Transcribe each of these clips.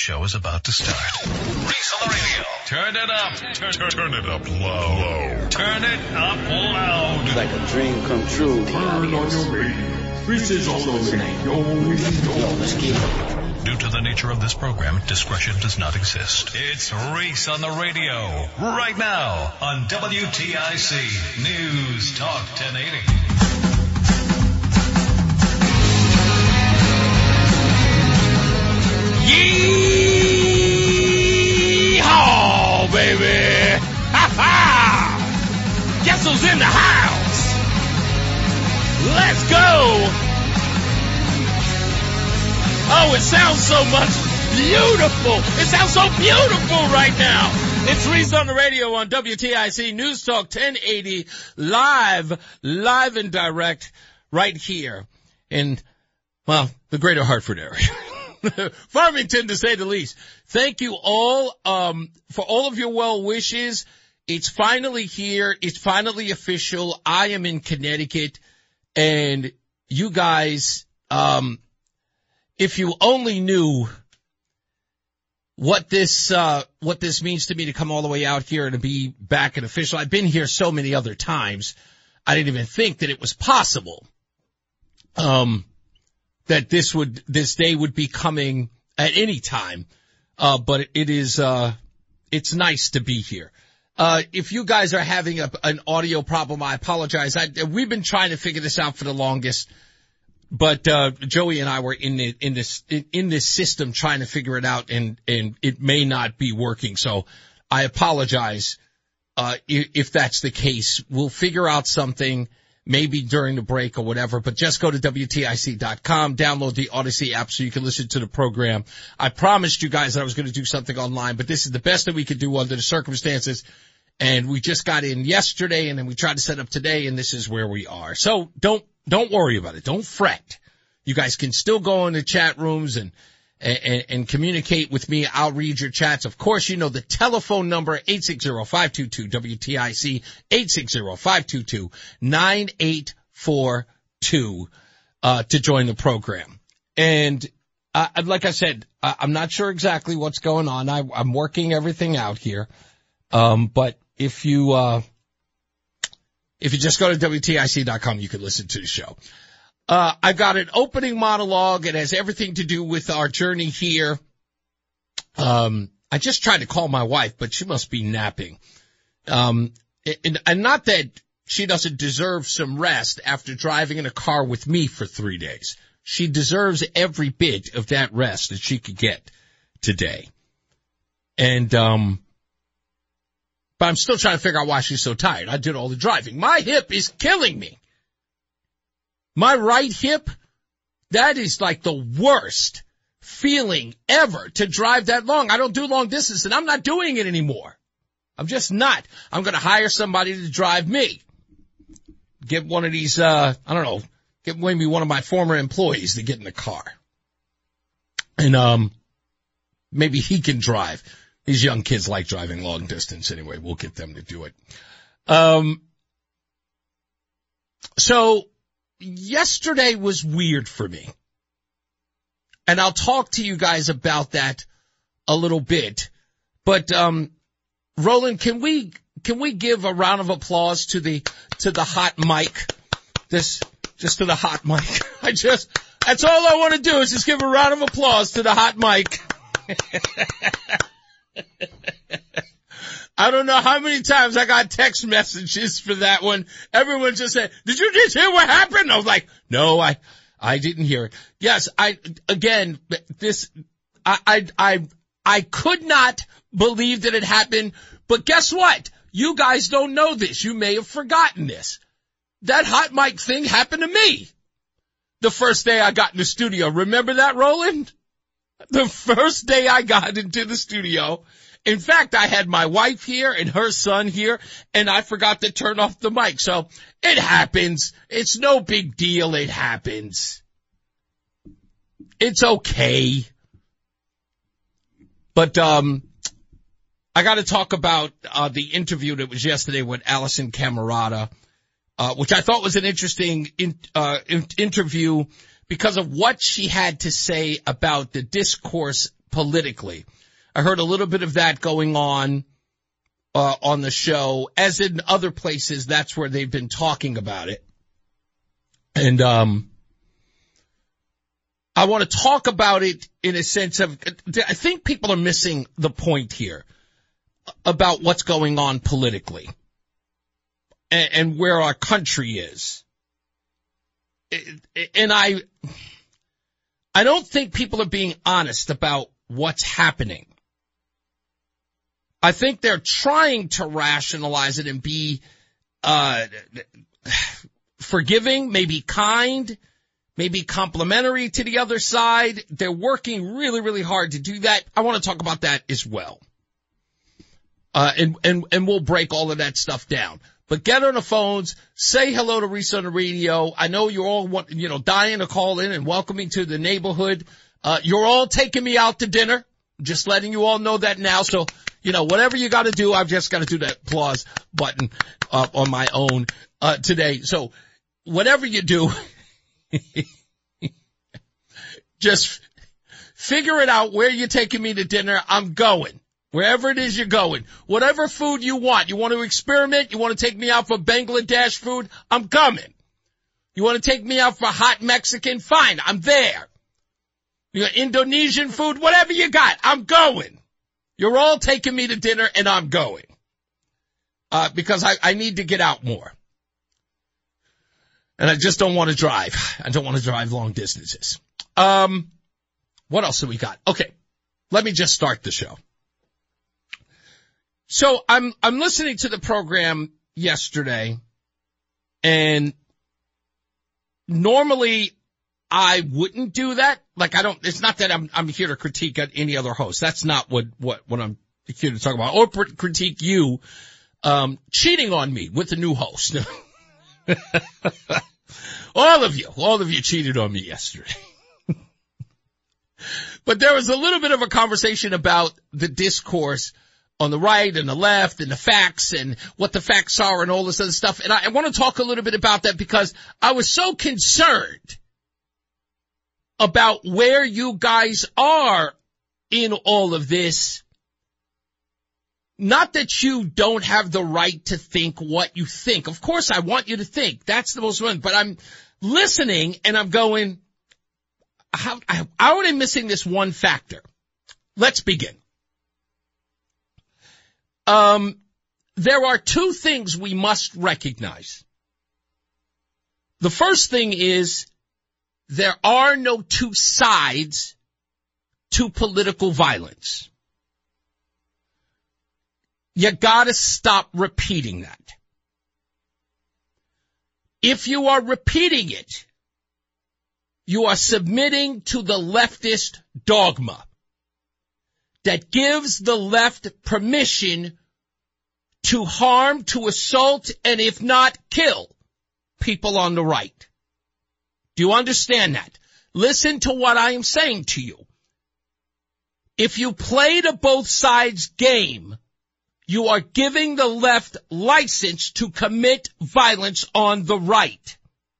show is about to start. Reese on the radio. Turn it up. Turn it up low. Turn it up loud. It's like a dream come true. Turn on your radio. Reese is on the radio. Yo, let's get it. Due to the nature of this program, discretion does not exist. It's Reese on the radio. Right now on WTIC News Talk 1080. Yeehaw, baby! Ha ha! Guess who's in the house? Let's go! Oh, it sounds so much beautiful. It sounds so beautiful right now. It's Reese on the radio on WTIC News Talk 1080, live and direct right here in, well, the greater Hartford area. Farmington, to say the least. Thank you all for all of your well wishes. It's finally here. It's finally official. I am in Connecticut, and you guys, if you only knew what this means to me to come all the way out here and to be back and official. I've been here so many other times. I didn't even think that it was possible. That this day would be coming at any time. But it is, it's nice to be here. If you guys are having an audio problem, I apologize. We've been trying to figure this out for the longest, but, Joey and I were in this system trying to figure it out, and it may not be working. So I apologize, if that's the case. We'll figure out something. Maybe during the break or whatever, but just go to WTIC.com, download the Odyssey app so you can listen to the program. I promised you guys that I was going to do something online, but this is the best that we could do under the circumstances. And we just got in yesterday, and then we tried to set up today, and this is where we are. So don't worry about it. Don't fret. You guys can still go in the chat rooms and communicate with me. I'll read your chats. Of course, you know the telephone number, 860-522-WTIC, 860-522-9842, to join the program. And, like I said, I'm not sure exactly what's going on. I'm working everything out here. But if you just go to WTIC.com, you can listen to the show. I've got an opening monologue. It has everything to do with our journey here. I just tried to call my wife, but she must be napping. And not that she doesn't deserve some rest after driving in a car with me for 3 days. She deserves every bit of that rest that she could get today. And, but I'm still trying to figure out why she's so tired. I did all the driving. My hip is killing me. My right hip, that is like the worst feeling ever to drive that long. I don't do long distance, and I'm not doing it anymore. I'm just not. I'm going to hire somebody to drive me. Get one of these, get maybe one of my former employees to get in the car. And, maybe he can drive. These young kids like driving long distance anyway. We'll get them to do it. So yesterday was weird for me. And I'll talk to you guys about that a little bit. But, Roland, can we give a round of applause to the hot mic? Just to the hot mic. That's all I want to do is just give a round of applause to the hot mic. I don't know how many times I got text messages for that one. Everyone just said, "Did you just hear what happened?" I was like, "No, I didn't hear it." Yes, I could not believe that it happened, but guess what? You guys don't know this. You may have forgotten this. That hot mic thing happened to me the first day I got in the studio. Remember that, Roland? The first day I got into the studio. In fact, I had my wife here and her son here, and I forgot to turn off the mic. So it happens. It's no big deal. It happens. It's okay. But I got to talk about the interview that was yesterday with Alisyn Camerota, which I thought was an interesting interview because of what she had to say about the discourse politically. I heard a little bit of that going on the show, as in other places. That's where they've been talking about it. And I want to talk about it in a sense of, I think people are missing the point here about what's going on politically and where our country is. And I don't think people are being honest about what's happening. I think they're trying to rationalize it and be forgiving, maybe kind, maybe complimentary to the other side. They're working really, really hard to do that. I want to talk about that as well. And we'll break all of that stuff down. But get on the phones, say hello to Reese on the radio. I know you're all, dying to call in and welcome me to the neighborhood. You're all taking me out to dinner. Just letting you all know that now. So, whatever you got to do, I've just got to do that applause button on my own today. So, whatever you do, just figure it out where you're taking me to dinner. I'm going. Wherever it is you're going. Whatever food you want. You want to experiment? You want to take me out for Bangladesh food? I'm coming. You want to take me out for hot Mexican? Fine, I'm there. You got Indonesian food? Whatever you got, I'm going. You're all taking me to dinner, and I'm going. Because I need to get out more. And I just don't want to drive. I don't want to drive long distances. What else do we got? Okay, let me just start the show. So I'm listening to the program yesterday, and normally I wouldn't do that. Like it's not that I'm here to critique any other host. That's not what I'm here to talk about. Or critique you, cheating on me with the new host. All of you cheated on me yesterday. But there was a little bit of a conversation about the discourse on the right and the left and the facts and what the facts are and all this other stuff. And I want to talk a little bit about that because I was so concerned about where you guys are in all of this. Not that you don't have the right to think what you think. Of course, I want you to think. That's the most important. But I'm listening and I'm going, how am I missing this one factor? Let's begin. There are two things we must recognize. The first thing is there are no two sides to political violence. You gotta stop repeating that. If you are repeating it, you are submitting to the leftist dogma that gives the left permission to harm, to assault, and if not, kill people on the right. Do you understand that? Listen to what I am saying to you. If you play the both sides game, you are giving the left license to commit violence on the right.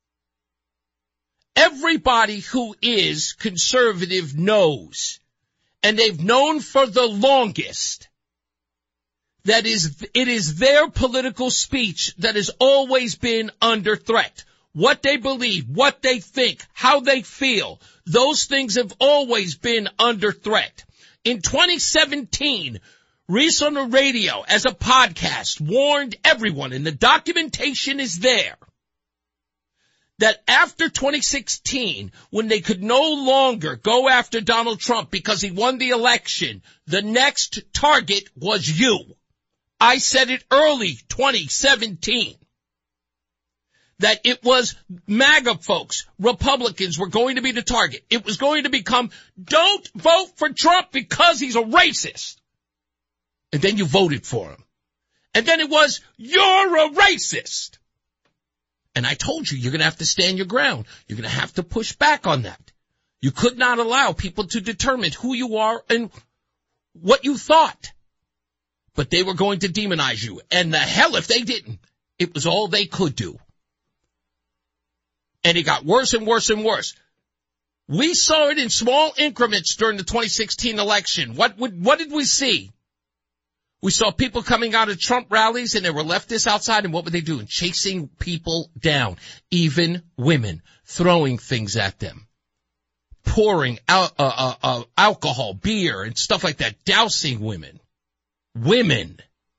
Everybody who is conservative knows, and they've known for the longest, that it is their political speech that has always been under threat. What they believe, what they think, how they feel, those things have always been under threat. In 2017, Reese on the radio as a podcast warned everyone, and the documentation is there, that after 2016, when they could no longer go after Donald Trump because he won the election, the next target was you. I said it early 2017. That it was MAGA folks, Republicans were going to be the target. It was going to become, don't vote for Trump because he's a racist. And then you voted for him. And then it was, you're a racist. And I told you, you're going to have to stand your ground. You're going to have to push back on that. You could not allow people to determine who you are and what you thought. But they were going to demonize you. And the hell if they didn't. It was all they could do. And it got worse and worse and worse. We saw it in small increments during the 2016 election. What did we see? We saw people coming out of Trump rallies and there were leftists outside, and what were they doing? Chasing people down, even women, throwing things at them, pouring alcohol, beer, and stuff like that, dousing women. Women.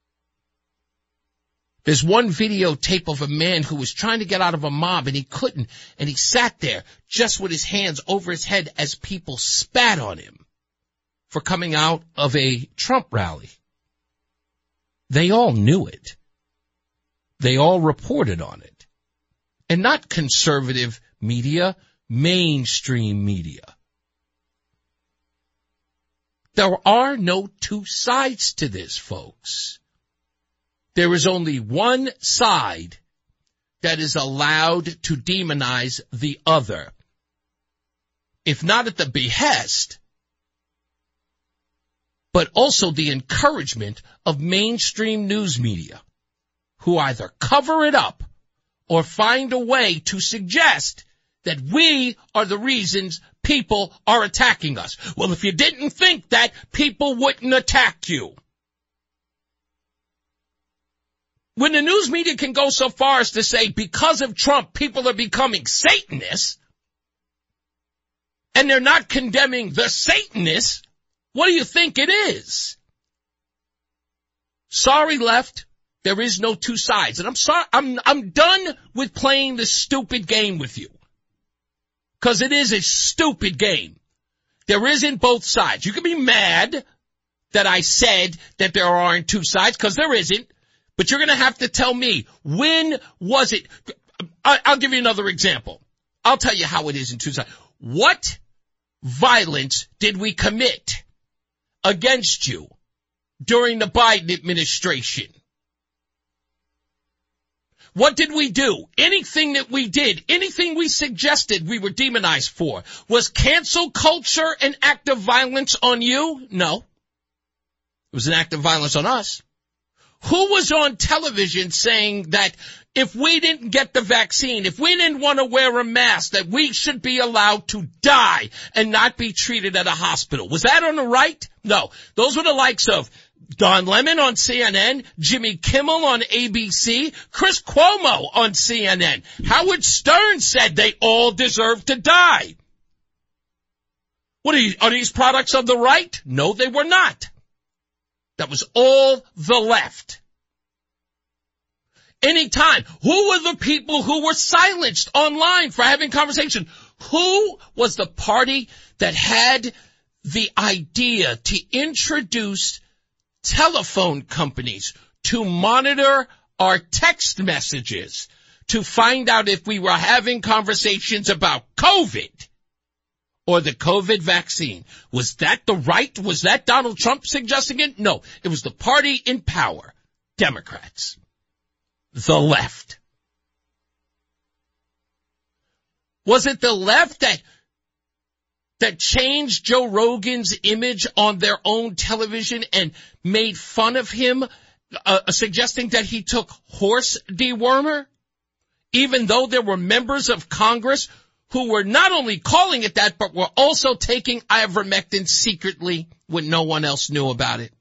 There's one videotape of a man who was trying to get out of a mob and he couldn't, and he sat there just with his hands over his head as people spat on him for coming out of a Trump rally. They all knew it. They all reported on it. And not conservative media, mainstream media. There are no two sides to this, folks. There is only one side that is allowed to demonize the other. If not at the behest, but also the encouragement of mainstream news media, who either cover it up or find a way to suggest that we are the reasons people are attacking us. Well, if you didn't think that, people wouldn't attack you. When the news media can go so far as to say because of Trump, people are becoming Satanists, and they're not condemning the Satanists, what do you think it is? Sorry, left. There is no two sides. And I'm sorry, I'm done with playing this stupid game with you. 'Cause it is a stupid game. There isn't both sides. You can be mad that I said that there aren't two sides, 'cause there isn't. But you're going to have to tell me, when was it? I'll give you another example. I'll tell you how it is in two sides. What violence did we commit against you during the Biden administration? What did we do? Anything that we did, anything we suggested, we were demonized for. Was cancel culture an act of violence on you? No. It was an act of violence on us. Who was on television saying that if we didn't get the vaccine, if we didn't want to wear a mask, that we should be allowed to die and not be treated at a hospital? Was that on the right? No. Those were the likes of Don Lemon on CNN, Jimmy Kimmel on ABC, Chris Cuomo on CNN. Howard Stern said they all deserve to die. Are these products of the right? No, they were not. That was all the left. Anytime. Who were the people who were silenced online for having conversation? Who was the party that had the idea to introduce telephone companies to monitor our text messages to find out if we were having conversations about COVID or the COVID vaccine? Was that the right? Was that Donald Trump suggesting it? No, it was the party in power, Democrats, the left. Was it the left that changed Joe Rogan's image on their own television and made fun of him, suggesting that he took horse dewormer, even though there were members of Congress who were not only calling it that, but were also taking ivermectin secretly when no one else knew about it?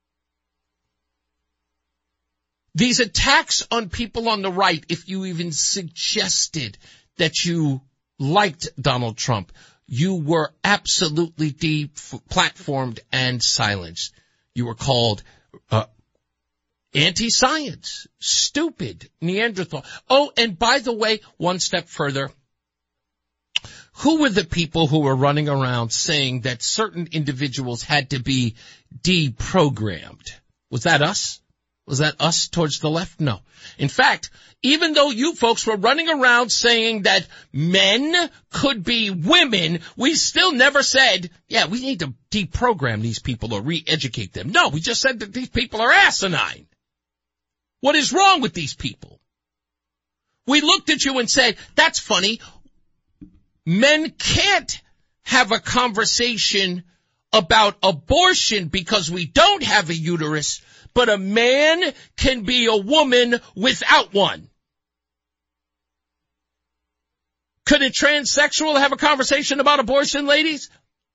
These attacks on people on the right, if you even suggested that you liked Donald Trump, you were absolutely deplatformed and silenced. You were called anti-science, stupid, Neanderthal. Oh, and by the way, one step further, who were the people who were running around saying that certain individuals had to be deprogrammed? Was that us? Was that us towards the left? No. In fact, even though you folks were running around saying that men could be women, we still never said, yeah, we need to deprogram these people or re-educate them. No, we just said that these people are asinine. What is wrong with these people? We looked at you and said, that's funny. Men can't have a conversation about abortion because we don't have a uterus, but a man can be a woman without one. Could a transsexual have a conversation about abortion, ladies?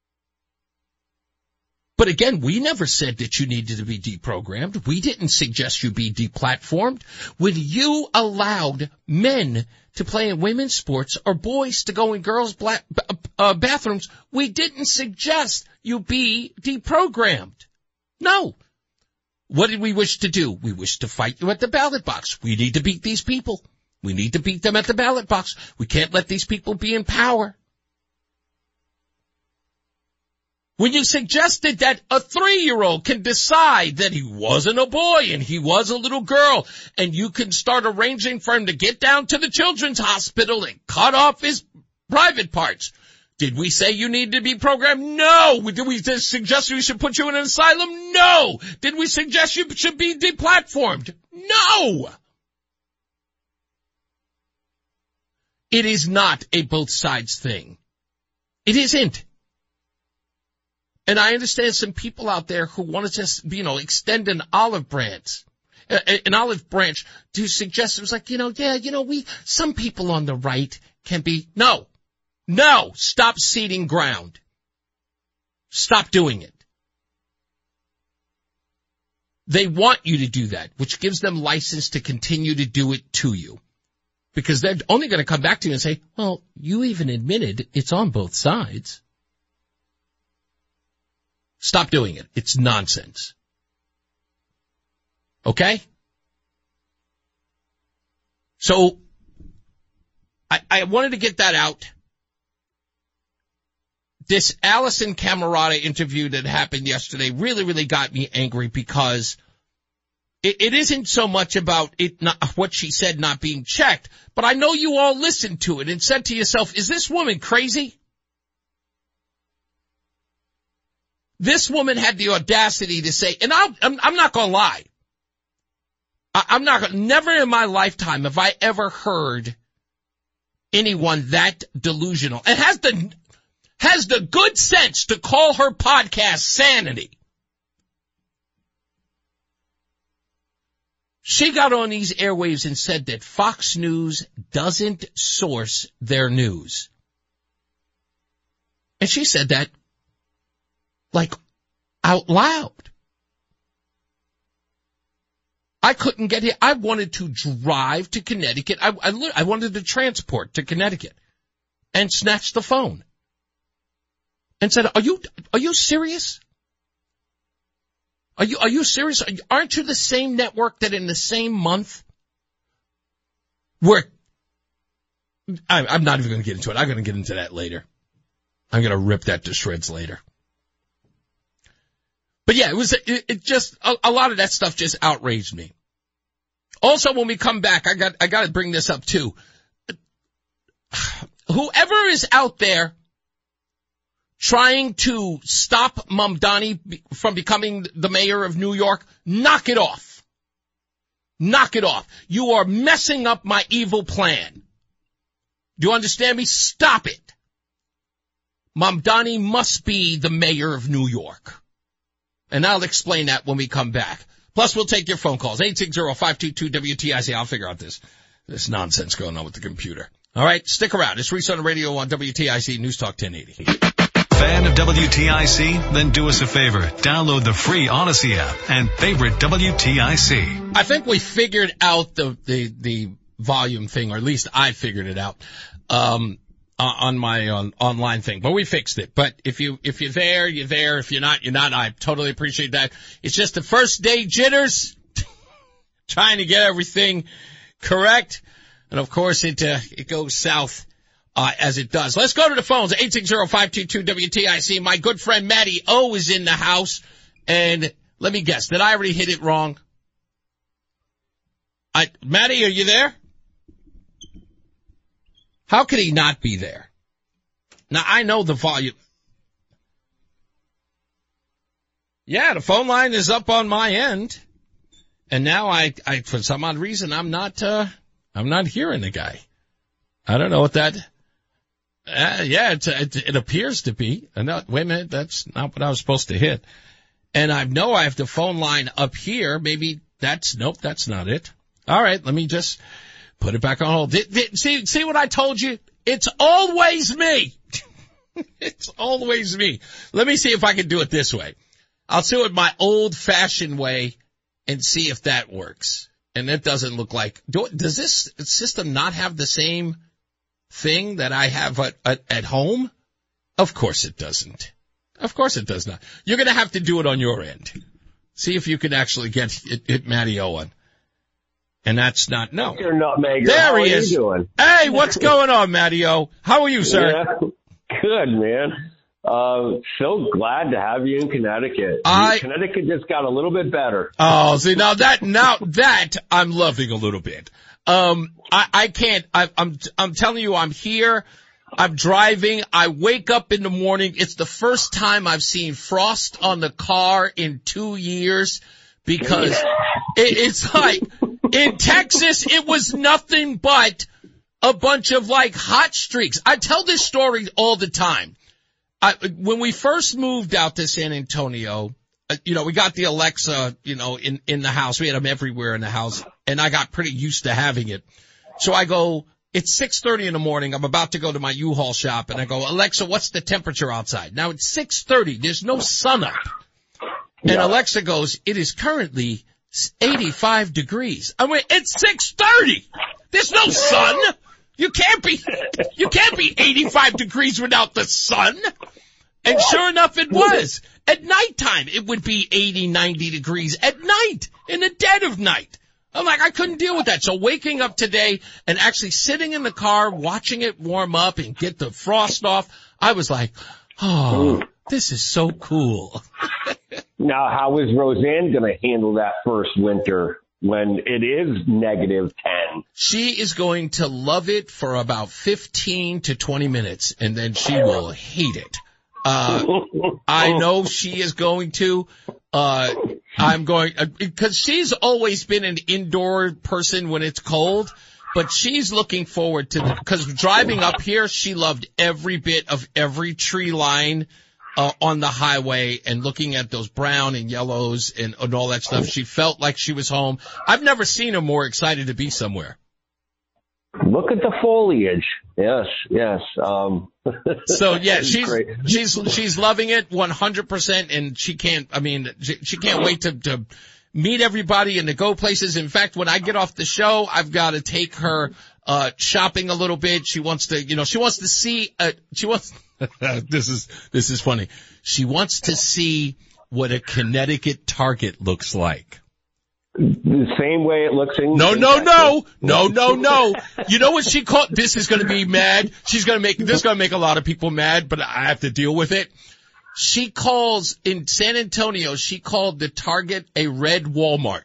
But again, we never said that you needed to be deprogrammed. We didn't suggest you be deplatformed. When you allowed men to play in women's sports or boys to go in girls' bathrooms, we didn't suggest you be deprogrammed. No. What did we wish to do? We wish to fight you at the ballot box. We need to beat these people. We need to beat them at the ballot box. We can't let these people be in power. When you suggested that a 3-year-old can decide that he wasn't a boy and he was a little girl, and you can start arranging for him to get down to the children's hospital and cut off his private parts, did we say you need to be programmed? No. Did we just suggest we should put you in an asylum? No. Did we suggest you should be deplatformed? No. It is not a both sides thing. It isn't. And I understand some people out there who want to just, extend an olive branch to suggest it was like, some people on the right can be, no, stop ceding ground. Stop doing it. They want you to do that, which gives them license to continue to do it to you. Because they're only going to come back to you and say, well, you even admitted it's on both sides. Stop doing it. It's nonsense. Okay? So, I wanted to get that out. This Allison Camerata interview that happened yesterday really, really got me angry because it isn't so much about what she said not being checked, but I know you all listened to it and said to yourself, is this woman crazy? This woman had the audacity to say, and I'm not going to lie. Never in my lifetime have I ever heard anyone that delusional and has the good sense to call her podcast Sanity. She got on these airwaves and said that Fox News doesn't source their news. And she said that like out loud. I couldn't get here. I wanted to drive to Connecticut. I wanted to transport to Connecticut and snatch the phone and said, are you serious? Are you serious? Aren't you the same network that in the same month I'm not even going to get into it. I'm going to get into that later. I'm going to rip that to shreds later. But yeah, it just, a lot of that stuff just outraged me. Also, when we come back, I got to bring this up too. Whoever is out there trying to stop Mamdani from becoming the mayor of New York, knock it off. Knock it off. You are messing up my evil plan. Do you understand me? Stop it. Mamdani must be the mayor of New York. And I'll explain that when we come back. Plus, we'll take your phone calls. 860-522-WTIC. I'll figure out this nonsense going on with the computer. All right, stick around. It's Reese on the Radio on WTIC News Talk 1080. Fan of WTIC? Then do us a favor. Download the free Odyssey app and favorite WTIC. I think we figured out the volume thing, or at least I figured it out. On my online thing, but we fixed it. But if you're there, you're there. If you're not, you're not. I totally appreciate that. It's just the first day jitters, trying to get everything correct, and of course it goes south as it does. Let's go to the phones. 860-522-WTIC. My good friend Matty O is in the house, and let me guess, did I already hit it wrong? Matty, are you there? How could he not be there? Now, I know the volume. Yeah, the phone line is up on my end. And now I for some odd reason, I'm not hearing the guy. I don't know what that, it appears to be. Wait a minute, that's not what I was supposed to hit. And I know I have the phone line up here. Maybe that's not it. All right, let me just put it back on hold. See what I told you? It's always me. It's always me. Let me see if I can do it this way. I'll do it my old-fashioned way and see if that works. And it doesn't look like... Does this system not have the same thing that I have at home? Of course it doesn't. Of course it does not. You're going to have to do it on your end. See if you can actually hit Matty Owen. And that's not... No. You're Nutmegger. There he How is. are you doing? Hey, what's going on, Matty O? How are you, sir? Yeah, good, man. So glad to have you in Connecticut. Connecticut just got a little bit better. Oh, see, now that I'm loving a little bit. I can't, I'm telling you, I'm here. I'm driving. I wake up in the morning. It's the first time I've seen frost on the car in 2 years because it's like in Texas, it was nothing but a bunch of like hot streaks. I tell this story all the time. When we first moved out to San Antonio, we got the Alexa, in the house. We had them everywhere in the house, and I got pretty used to having it. So I go, it's 6:30 in the morning. I'm about to go to my U-Haul shop, and I go, Alexa, what's the temperature outside? Now it's 6:30. There's no sun up. And Alexa goes, it is currently 85 degrees. I went, it's 6:30. There's no sun. You can't be 85 degrees without the sun. And sure enough, it was. At nighttime, it would be 80, 90 degrees at night, in the dead of night. I'm like, I couldn't deal with that. So waking up today and actually sitting in the car, watching it warm up and get the frost off, I was like, oh, this is so cool. Now, how is Roseanne going to handle that first winter when it is -10? She is going to love it for about 15 to 20 minutes, and then she will hate it. I know she is going to. Because she's always been an indoor person when it's cold, but she's looking forward to because driving up here, she loved every bit of every tree line on the highway and looking at those brown and yellows and all that stuff. She felt like she was home. I've never seen her more excited to be somewhere. Look at the foliage. Yes. So yeah, she's loving it 100%, and she can't wait to meet everybody and to go places. In fact, when I get off the show, I've got to take her shopping a little bit. She wants to see this is funny. She wants to see what a Connecticut Target looks like. The same way it looks in... No. You know what she called? This is going to be mad. This is going to make a lot of people mad, but I have to deal with it. She calls, in San Antonio, she called the Target a red Walmart.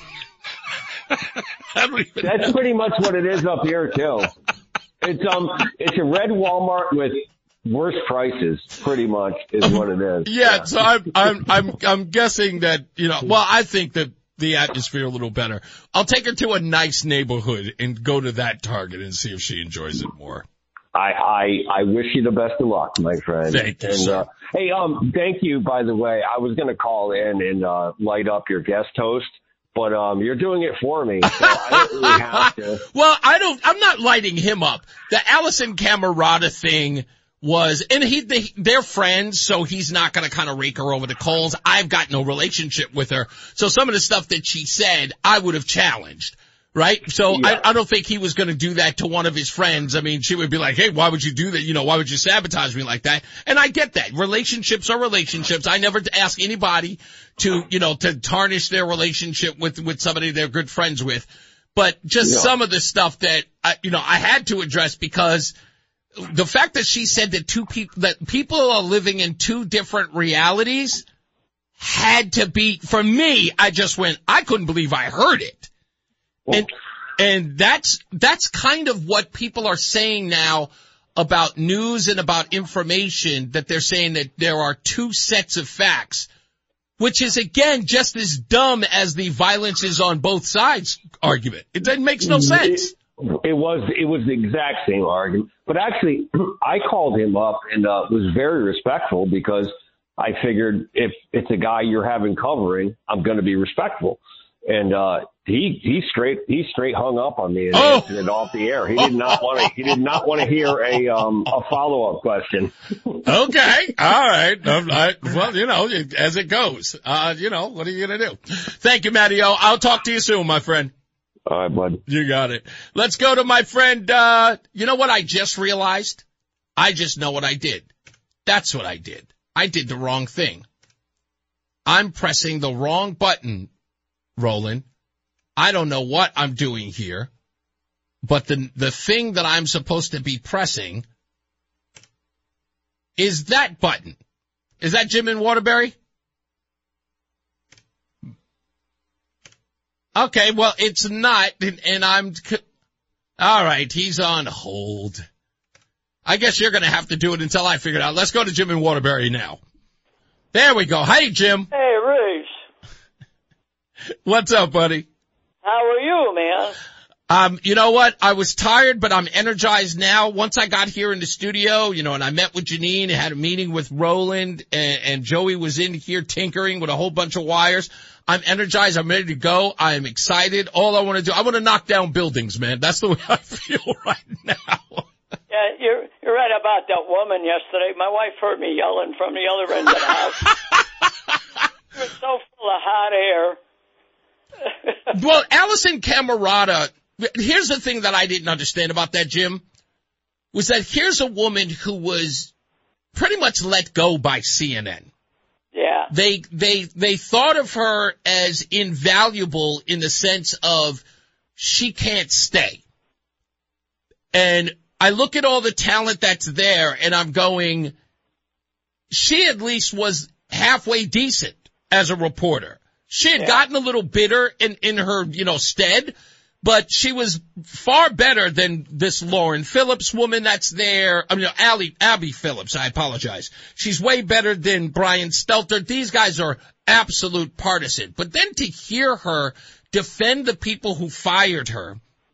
That's pretty much what it is up here, too. It's a red Walmart with worse prices, pretty much, is what it is. Yeah, so I'm guessing that, I think that the atmosphere a little better. I'll take her to a nice neighborhood and go to that Target and see if she enjoys it more. I wish you the best of luck, my friend. Thank you, sir. Hey, thank you, by the way. I was going to call in and light up your guest host, but you're doing it for me, so I don't really have to. Well, I'm not lighting him up. The Allison Camerata thing was, and they're friends, so he's not going to kind of rake her over the coals. I've got no relationship with her, so some of the stuff that she said, I would have challenged, right? So yeah. I don't think he was going to do that to one of his friends. I mean, she would be like, hey, why would you do that? Why would you sabotage me like that? And I get that. Relationships are relationships. I never ask anybody to tarnish their relationship with somebody they're good friends with. But just some of the stuff that, I had to address, because the fact that she said that people are living in two different realities had to be, for me, I just went, I couldn't believe I heard it. And that's kind of what people are saying now about news and about information, that they're saying that there are two sets of facts, which is, again, just as dumb as the violence is on both sides argument. It makes no sense. It was the exact same argument. But actually, I called him up and was very respectful, because I figured if it's a guy you're having covering, I'm going to be respectful. and he straight hung up on me and answered it off the air. He did not want to hear a follow up question. Okay, all right. Well, you know, as it goes. You know, what are you gonna do? Thank you, Matty O. I'll talk to you soon, my friend. All right, bud. You got it. Let's go to my friend. You know what I just realized? I just know what I did. That's what I did. I did the wrong thing. I'm pressing the wrong button, Roland. I don't know what I'm doing here, but the thing that I'm supposed to be pressing is that button. Is that Jim in Waterbury? Okay, well, it's not, and all right, he's on hold. I guess you're going to have to do it until I figure it out. Let's go to Jim in Waterbury now. There we go. Hey, Jim. Hey, Reese. What's up, buddy? How are you, man? You know what? I was tired, but I'm energized now. Once I got here in the studio, you know, and I met with Janine and had a meeting with Roland, and Joey was in here tinkering with a whole bunch of wires. I'm energized. I'm ready to go. I am excited. All I want to do, I want to knock down buildings, man. That's the way I feel right now. Yeah, you're right about that woman yesterday. My wife heard me yelling from the other end of the house. It was so full of hot air. Well, Allison Camerata, here's the thing that I didn't understand about that, Jim, was that here's a woman who was pretty much let go by CNN. Yeah. They thought of her as invaluable in the sense of she can't stay. And I look at all the talent that's there and I'm going, she at least was halfway decent as a reporter. She had gotten a little bitter in her, you know, stead, but she was far better than this Lauren Phillips woman that's there. I mean, Abby Phillips, I apologize. She's way better than Brian Stelter. These guys are absolute partisan. But then to hear her defend the people who fired her,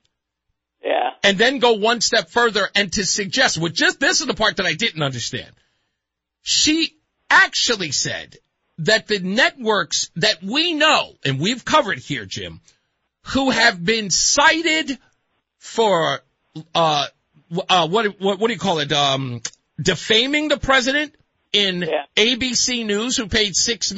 and then go one step further and to suggest, this is the part that I didn't understand. She actually said that the networks that we know, and we've covered here, Jim, who have been cited for, what do you call it, defaming the president in ABC News, who paid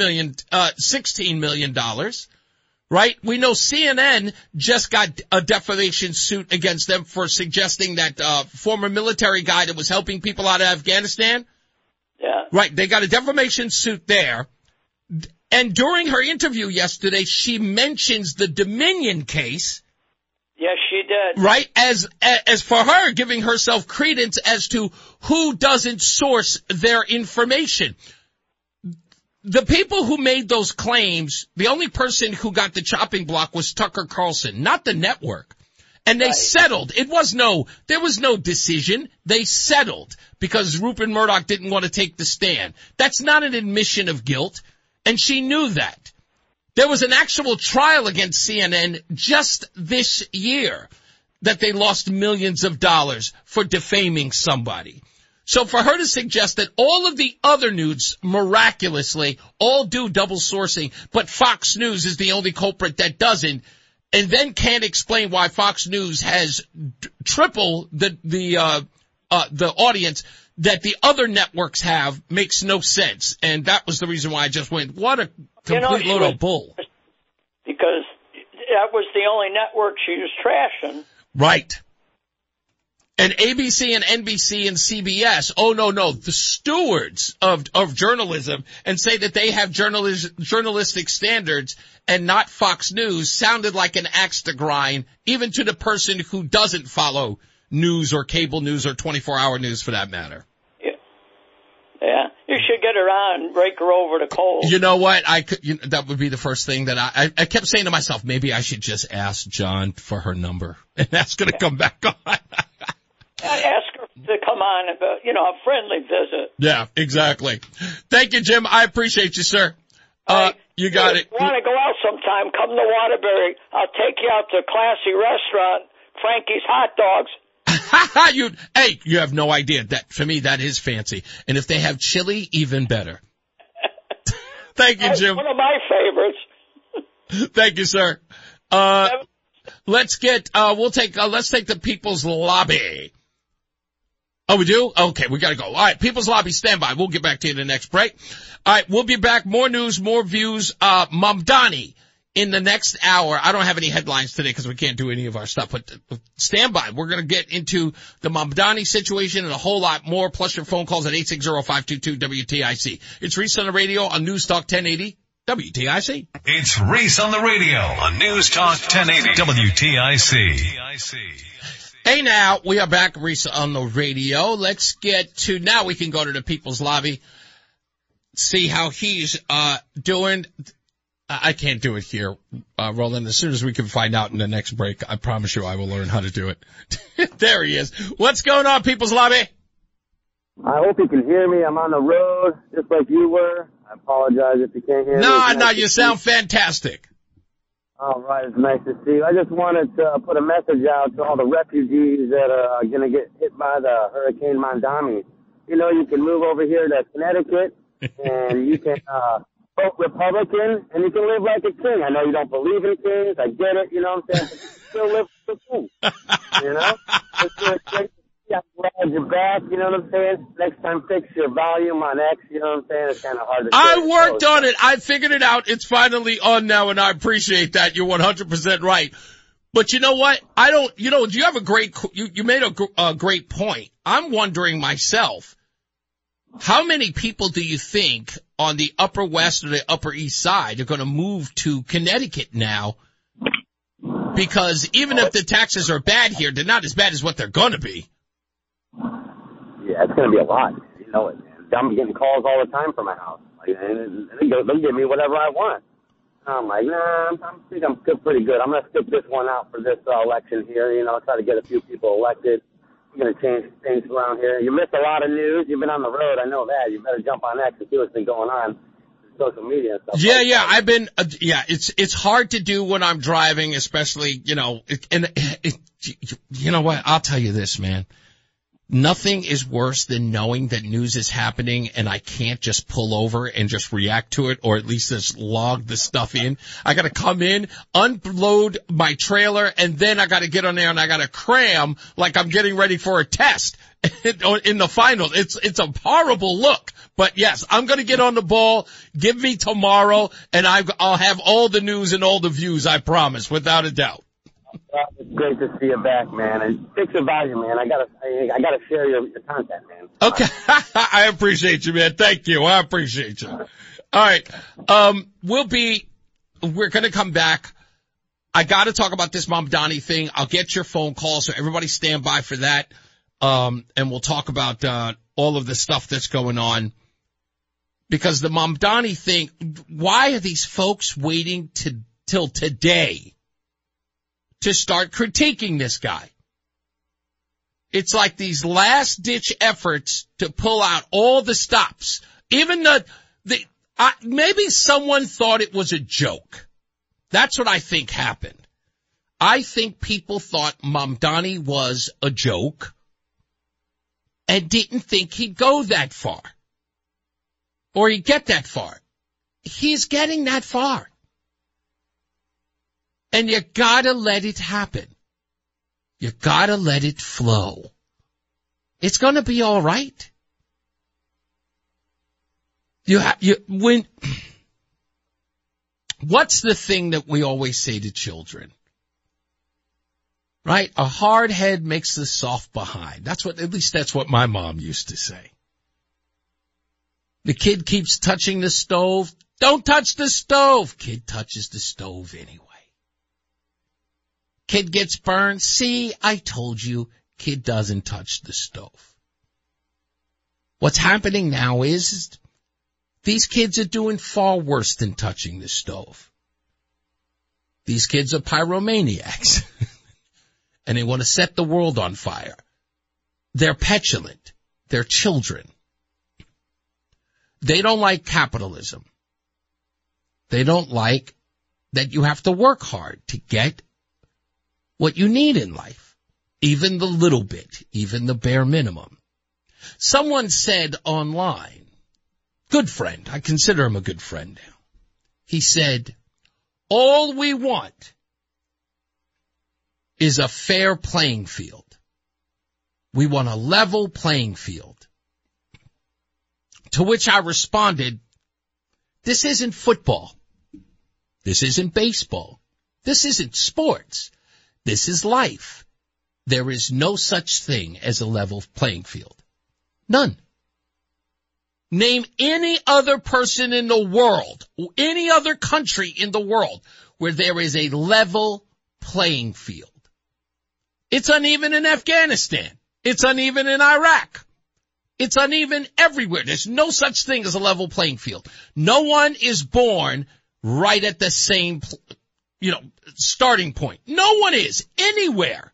$16 million, right? We know CNN just got a defamation suit against them for suggesting that, former military guy that was helping people out of Afghanistan. Yeah. Right. They got a defamation suit there. And during her interview yesterday, she mentions the Dominion case. Yes, she did. Right? As for her, giving herself credence as to who doesn't source their information. The people who made those claims, the only person who got the chopping block was Tucker Carlson, not the network. And they settled. There was no decision. They settled because Rupert Murdoch didn't want to take the stand. That's not an admission of guilt. And she knew that. There was an actual trial against CNN just this year that they lost millions of dollars for defaming somebody. So for her to suggest that all of the other news miraculously all do double sourcing, but Fox News is the only culprit that doesn't, and then can't explain why Fox News has triple the audience that the other networks have, makes no sense. And that was the reason why I just went, what a complete load of bull. Because that was the only network she was trashing. Right. And ABC and NBC and CBS, oh no, the stewards of journalism, and say that they have journalistic standards and not Fox News, sounded like an axe to grind, even to the person who doesn't follow news or cable news or 24-hour news for that matter. Yeah. You should get her on and rake her over the coals. You know what? That would be the first thing that I kept saying to myself, maybe I should just ask John for her number. And that's going to come back on. Ask her to come on, a friendly visit. Yeah, exactly. Thank you, Jim. I appreciate you, sir. You got it. If you want to go out sometime, come to Waterbury. I'll take you out to a classy restaurant, Frankie's Hot Dogs. You have no idea. That, for me, that is fancy. And if they have chili, even better. Thank you, Jim. One of my favorites. Thank you, sir. Let's take the People's Lobby. Oh, we do? Okay, we gotta go. All right, People's Lobby, stand by. We'll get back to you in the next break. All right, we'll be back. More news, more views. Mamdani in the next hour. I don't have any headlines today because we can't do any of our stuff, but stand by. We're going to get into the Mamdani situation and a whole lot more, plus your phone calls at 860-522-WTIC. It's Reese on the radio on News Talk 1080 WTIC. It's Reese on the radio on News Talk 1080 WTIC. Hey now, we are back, Reese on the radio. Let's get to, now we can go to the People's Lobby, see how he's doing. I can't do it here, Roland. As soon as we can find out in the next break, I promise you I will learn how to do it. There he is. What's going on, People's Lobby? I hope you can hear me. I'm on the road, just like you were. I apologize if you can't hear me. No, you sound fantastic. All right, it's nice to see you. I just wanted to put a message out to all the refugees that are going to get hit by the Hurricane Mamdani. You know, you can move over here to Connecticut, and you can vote Republican, and you can live like a king. I know you don't believe in kings. I get it, you know what I'm saying? But you still live like a king, you know? It's great to see. I'm glad you're back, you know what I'm saying? Next time, fix your volume on X, you know what I'm saying? It's kind of hard to say. I worked on it. I figured it out. It's finally on now, and I appreciate that. You're 100% right. But you know what? You have a great, you made a great point. I'm wondering myself, how many people do you think on the Upper West or the Upper East Side are going to move to Connecticut now? Because even if the taxes are bad here, they're not as bad as what they're going to be. Yeah, it's going to be a lot. You know it, man. I'm getting calls all the time from my house. Like, and they'll give me whatever I want. I'm like, nah, I think I'm pretty good. I'm going to stick this one out for this election here. You know, try to get a few people elected. I'm going to change things around here. You missed a lot of news. You've been on the road. I know that. You better jump on X and see what's been going on. Social media and stuff. Yeah, yeah. I've been, it's hard to do when I'm driving, especially, you know, you know what? I'll tell you this, man. Nothing is worse than knowing that news is happening and I can't just pull over and just react to it, or at least just log the stuff in. I gotta come in, unload my trailer, and then I gotta get on there and I gotta cram like I'm getting ready for a test in the finals. It's a horrible look. But yes, I'm gonna get on the ball. Give me tomorrow and I'll have all the news and all the views, I promise, without a doubt. It's great to see you back, man. And fix your volume, man. I gotta share your content, man. Okay. I appreciate you, man. Thank you. I appreciate you. All right. We're gonna come back. I gotta talk about this Mamdani thing. I'll get your phone call, so everybody stand by for that. And we'll talk about, all of the stuff that's going on. Because the Mamdani thing, why are these folks waiting till today to start critiquing this guy? It's like these last ditch efforts to pull out all the stops. Even maybe someone thought it was a joke. That's what I think happened. I think people thought Mamdani was a joke and didn't think he'd go that far. Or he'd get that far. He's getting that far. And you gotta let it happen. You gotta let it flow. It's gonna be all right. What's the thing that we always say to children? Right? A hard head makes the soft behind. At least that's what my mom used to say. The kid keeps touching the stove. Don't touch the stove. Kid touches the stove anyway. Kid gets burned. See, I told you, kid doesn't touch the stove. What's happening now is these kids are doing far worse than touching the stove. These kids are pyromaniacs. And they want to set the world on fire. They're petulant. They're children. They don't like capitalism. They don't like that you have to work hard to get what you need in life, even the little bit, even the bare minimum. Someone said online, good friend, I consider him a good friend now. He said, All we want is a fair playing field. We want a level playing field. To which I responded, this isn't football. This isn't baseball. This isn't sports. This is life. There is no such thing as a level playing field. None. Name any other person in the world, or any other country in the world, where there is a level playing field. It's uneven in Afghanistan. It's uneven in Iraq. It's uneven everywhere. There's no such thing as a level playing field. No one is born right at the same, starting point. No one is anywhere.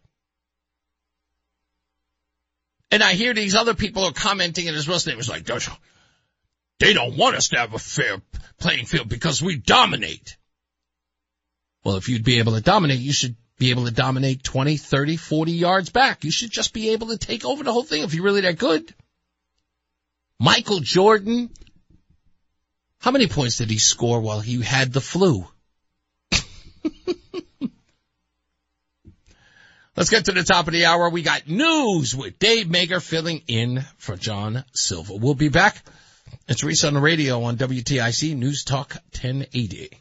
And I hear these other people are commenting, and as well, it was like, they don't want us to have a fair playing field because we dominate. Well, if you'd be able to dominate, you should be able to dominate 20, 30, 40 yards back. You should just be able to take over the whole thing if you're really that good. Michael Jordan, how many points did he score while he had the flu? Let's get to the top of the hour. We got news with Dave Mager filling in for John Silva. We'll be back. It's Reese on the radio on WTIC News Talk 1080.